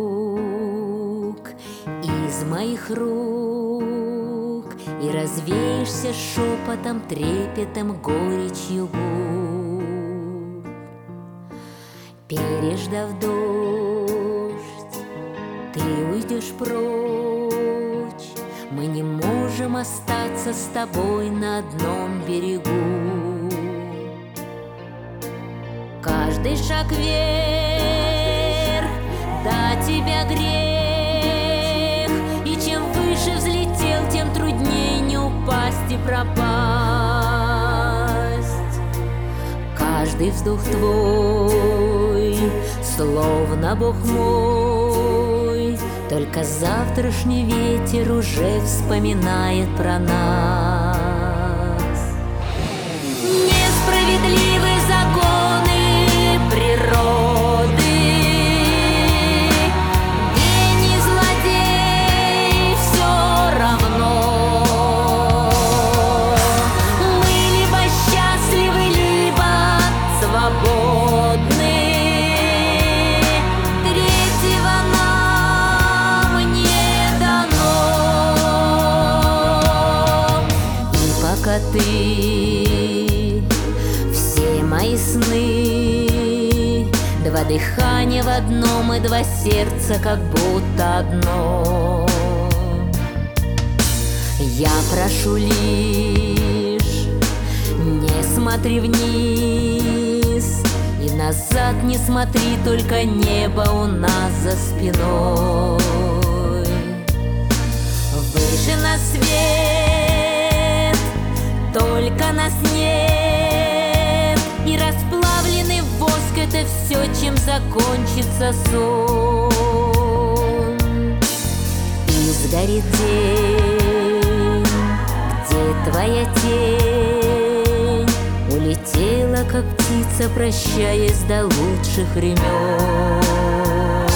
из моих рук, и развеешься шепотом, трепетом, горечью губ. Переждав дождь, ты уйдешь прочь. Мы не можем остаться с тобой на одном берегу. Каждый шаг вверх до тебя грех, и чем выше взлетел, тем труднее не упасть и пропасть. Каждый вздох твой, словно Бог мой, только завтрашний ветер уже вспоминает про нас. Несправедливы законы природы, гений, злодей, все равно. Мы либо счастливы, либо свободны. Третьего нам не дано. И пока ты все мои сны, два дыхания в одном и два сердца как будто одно. Я прошу лишь, не смотри вниз, и назад не смотри, только небо у нас за спиной. Выше на свет, только нас нет, и расплавленный воск — это все, чем закончится сон. И сгорит день, где твоя тень улетела, как птица, прощаясь до лучших времен.